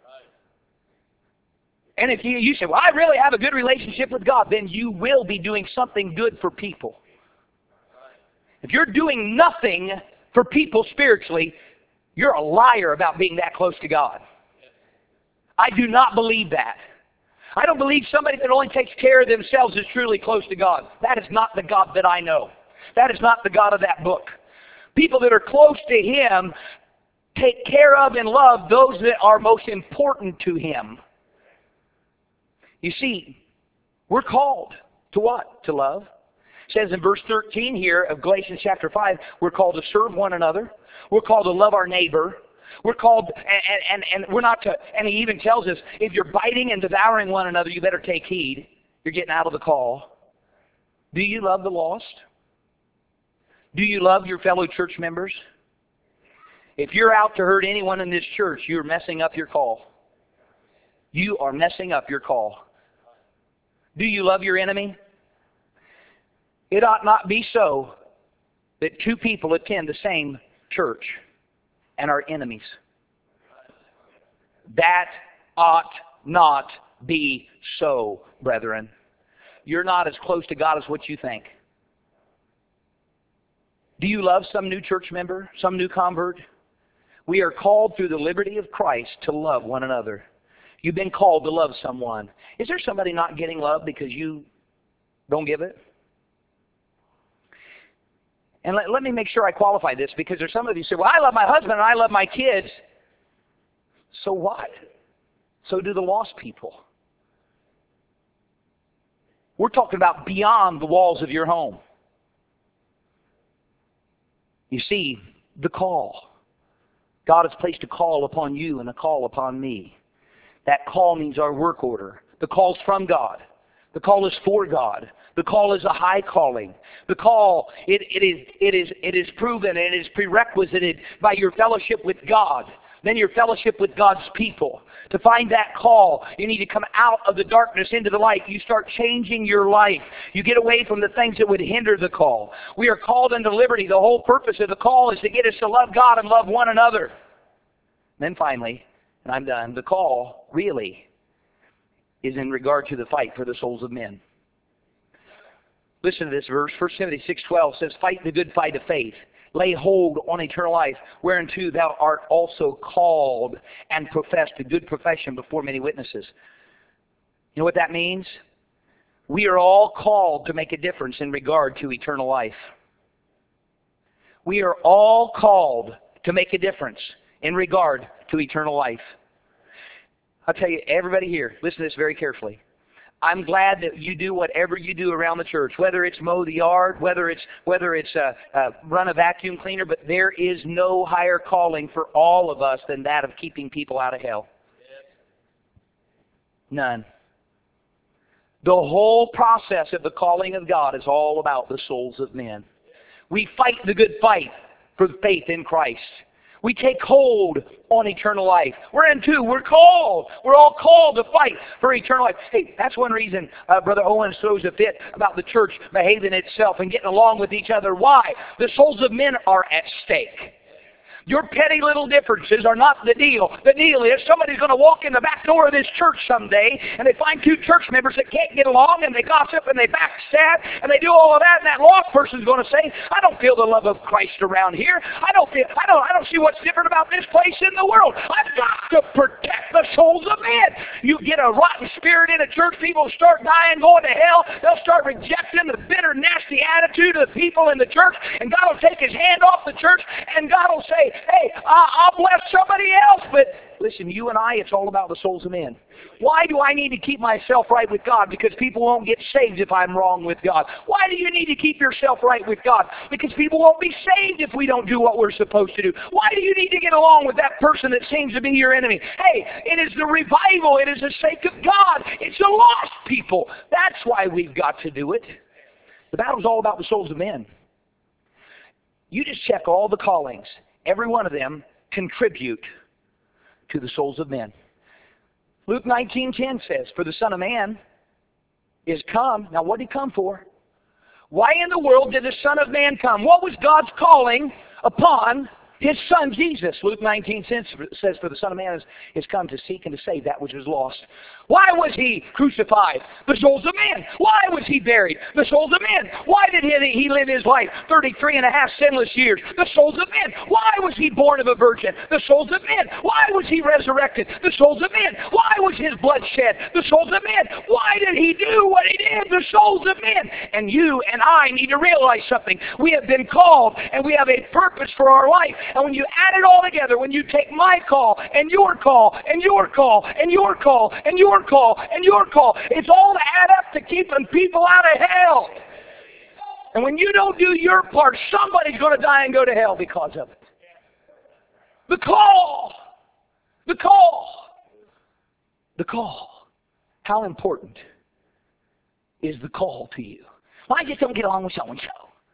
And if you say, well, I really have a good relationship with God, then you will be doing something good for people. If you're doing nothing for people spiritually, you're a liar about being that close to God. I do not believe that. I don't believe somebody that only takes care of themselves is truly close to God. That is not the God that I know. That is not the God of that book. People that are close to Him take care of and love those that are most important to Him. You see, we're called to what? To love. It says in verse 13 here of Galatians chapter 5, we're called to serve one another. We're called to love our neighbor. We're called, and we're not to, and He even tells us, if you're biting and devouring one another, you better take heed. You're getting out of the call. Do you love the lost? Do you love your fellow church members? If you're out to hurt anyone in this church, you're messing up your call. You are messing up your call. Do you love your enemy? It ought not be so that two people attend the same church and are enemies. That ought not be so, brethren. You're not as close to God as what you think. Do you love some new church member, some new convert? We are called through the liberty of Christ to love one another. You've been called to love someone. Is there somebody not getting love because you don't give it? And let me make sure I qualify this, because there's some of you who say, well, I love my husband and I love my kids. So what? So do the lost people. We're talking about beyond the walls of your home. You see, the call. God has placed a call upon you and a call upon me. That call means our work order. The call's from God. The call is for God. The call is a high calling. The call, it is proven and it is prerequisited by your fellowship with God. Then your fellowship with God's people. To find that call, you need to come out of the darkness into the light. You start changing your life. You get away from the things that would hinder the call. We are called into liberty. The whole purpose of the call is to get us to love God and love one another. And then finally, and I'm done, the call really is in regard to the fight for the souls of men. Listen to this verse. 1 Timothy 6:12 says, fight the good fight of faith. Lay hold on eternal life, whereunto thou art also called and professed a good profession before many witnesses. You know what that means? We are all called to make a difference in regard to eternal life. We are all called to make a difference in regard to eternal life. I'll tell you, everybody here, listen to this very carefully. I'm glad that you do whatever you do around the church, whether it's mow the yard, whether it's run a vacuum cleaner, but there is no higher calling for all of us than that of keeping people out of hell. None. The whole process of the calling of God is all about the souls of men. We fight the good fight for faith in Christ. We take hold on eternal life. We're in two. We're called. We're all called to fight for eternal life. Hey, that's one reason Brother Owens throws a fit about the church behaving itself and getting along with each other. Why? The souls of men are at stake. Your petty little differences are not the deal. The deal is somebody's going to walk in the back door of this church someday and they find two church members that can't get along and they gossip and they backstab and they do all of that, and that lost person's going to say, I don't feel the love of Christ around here. I don't see what's different about this place in the world. I've got to protect the souls of men. You get a rotten spirit in a church, people start dying, going to hell. They'll start rejecting the bitter, nasty attitude of the people in the church, and God will take his hand off the church, and God will say, hey, I'll bless somebody else. But listen, you and I, it's all about the souls of men. Why do I need to keep myself right with God? Because people won't get saved if I'm wrong with God. Why do you need to keep yourself right with God? Because people won't be saved if we don't do what we're supposed to do. Why do you need to get along with that person that seems to be your enemy? Hey, it is the revival. It is the sake of God. It's the lost people. That's why we've got to do it. The battle's all about the souls of men. You just check all the callings. Every one of them contribute to the souls of men. Luke 19:10 says, for the Son of Man is come. Now what did he come for? Why in the world did the Son of Man come? What was God's calling upon his Son Jesus? Luke 19 says, for the Son of Man is come to seek and to save that which is lost. Why was he crucified? The souls of men. Why was he buried? The souls of men. Why did he live his life 33 and a half sinless years? The souls of men. Why was he born of a virgin? The souls of men. Why was he resurrected? The souls of men. Why was his blood shed? The souls of men. Why did he do what he did? The souls of men. And you and I need to realize something. We have been called and we have a purpose for our life. And when you add it all together, when you take my call and your call and your call and your call and your call and your call, it's all to add up to keeping people out of hell. And when you don't do your part, somebody's going to die and go to hell because of it. The call. The call. The call. How important is the call to you? Well, I just don't get along with so-and-so.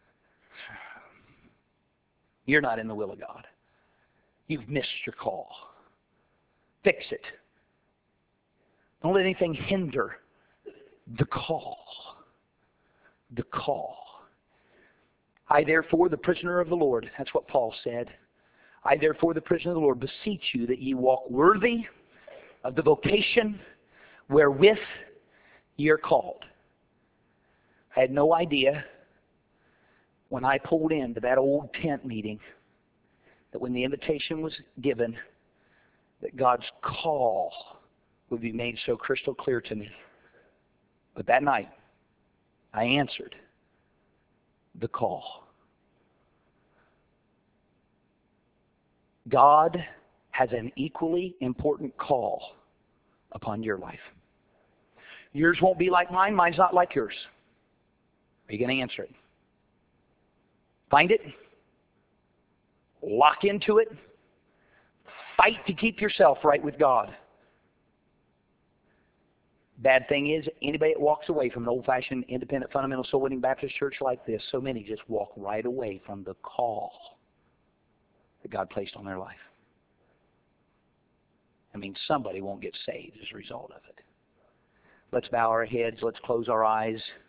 You're not in the will of God. You've missed your call. Fix it. Don't let anything hinder the call. The call. I therefore, the prisoner of the Lord, that's what Paul said. I therefore, the prisoner of the Lord, beseech you that ye walk worthy of the vocation wherewith ye are called. I had no idea when I pulled into that old tent meeting that when the invitation was given, that God's call would be made so crystal clear to me. But that night, I answered the call. God has an equally important call upon your life. Yours won't be like mine. Mine's not like yours. Are you going to answer it? Find it. Lock into it. Fight to keep yourself right with God. Bad thing is, anybody that walks away from an old-fashioned, independent, fundamental, soul-winning Baptist church like this, so many just walk right away from the call that God placed on their life. I mean, somebody won't get saved as a result of it. Let's bow our heads. Let's close our eyes.